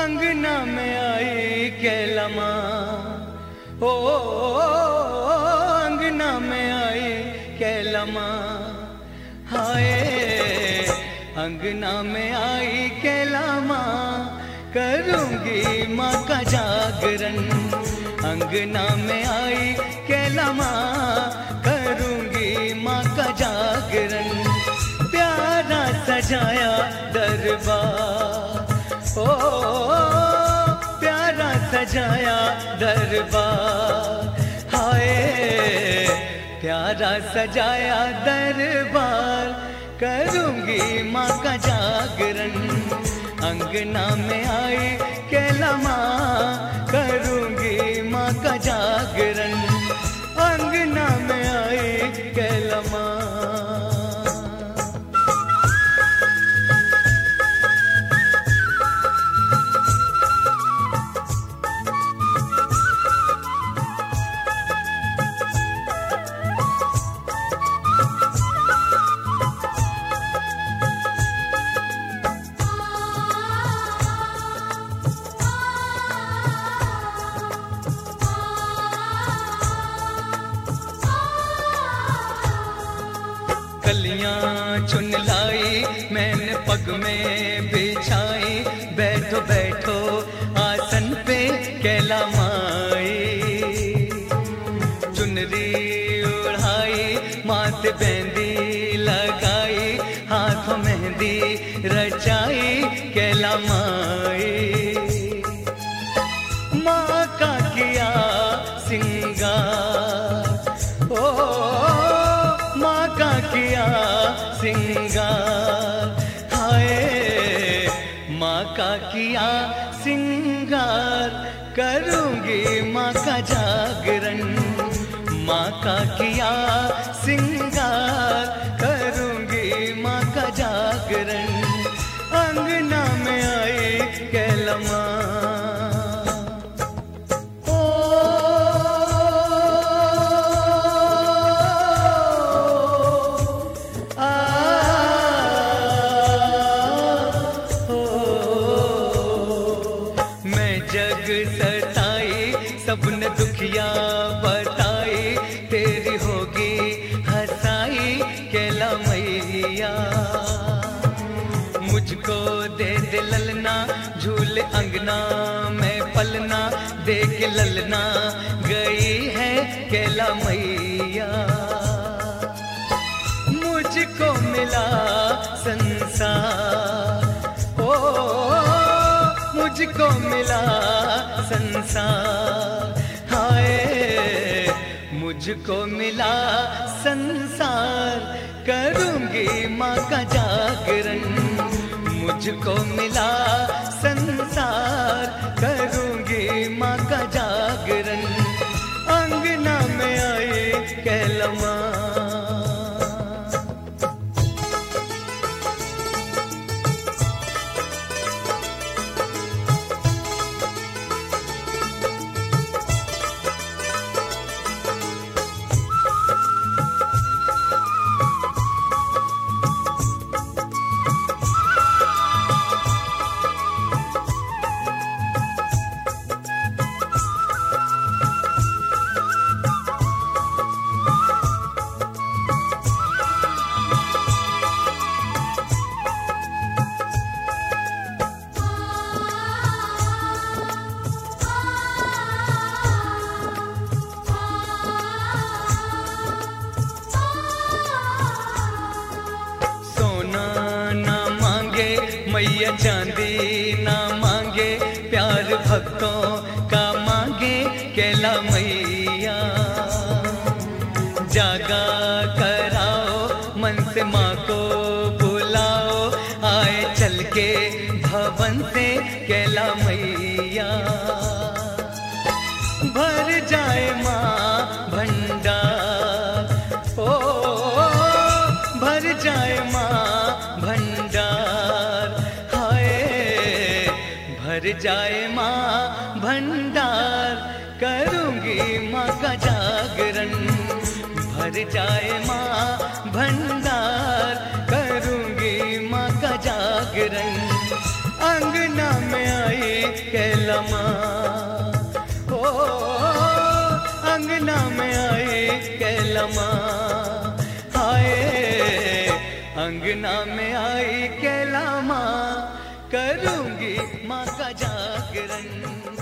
अंगना में आई कैला माँ, ओ अंगना में आई कैला माँ, हाय अंगना में आई कैला माँ, करूँगी माँ का जागरण। अंगना में आई कैला माँ, करूँगी माँ का जागरण। प्यारा सजाया दरबार, ओ प्यारा सजाया दरबार, हाय प्यारा सजाया दरबार, करूँगी माँ का जागरण। अंगना में आई कैला माँ, करूँगी माँ का जागरण। अंगना में आई कैला माँ। कलियां चुन लाई मैंने पग में बिछाई, बैठो बैठो आसन पे कैला माई। चुनरी उड़ाई माथे मेहंदी लगाई, हाथों मेहंदी रचाई कैला माई। माँ का किया सिंगार, ओ माँ का किया सिंगार, हाय माँ का किया सिंगार, करूँगी माँ का जागरण। माँ का किया सिंगार, करूँगी माँ का जागरण। अंगना में आई कैला माँ, जग सताई सबने दुखिया बताई, तेरी होगी हंसाई कैला मैया। मुझको दे दे ललना, झूले अंगना में पलना, दे के ललना गई है कैला मैया। मुझको मिला संसार, मुझको मिला संसार, हाय मुझको मिला संसार, करूँगी माँ का जागरण। मुझको मिला संसार, करूँगी माँ का जागरण। अंगना में आई कैला माँ। मैया चांदी ना मांगे, प्यार भक्तों का मांगे कैला मैया। जागा कराओ मन से माँ को बुलाओ, आए चल के भवन से कैला मैया। भर जाए माँ भंडार, ओ भर जाए माँ भंडार, भर जाए माँ भंडार, करूँगी माँ का जागरण। भर जाए माँ भंडार, करूँगी माँ का जागरण। अंगना में आई माँ। ओ अंगना में आई कैला माँ, हाय अंगना में आई कैला माँ, करूंगी माँ का जागरण।